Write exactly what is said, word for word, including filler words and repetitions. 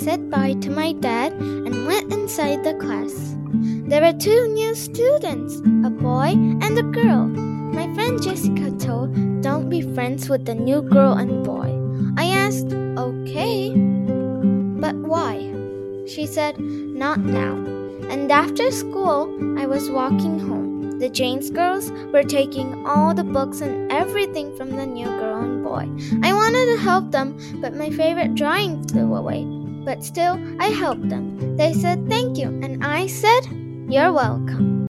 said bye to my dad and went inside the class. There were two new students, a boy and a girl. My friend Jessica told, "Don't be friends with the new girl and boy." I asked, "Okay, but why?" She said, "Not now." And after school, I was walking home. The Janes girls were taking all the books and everything from the new girl and boy. I wanted to help them, but my favorite drawing flew away. But still, I helped them. They said thank you, and I said, "You're welcome."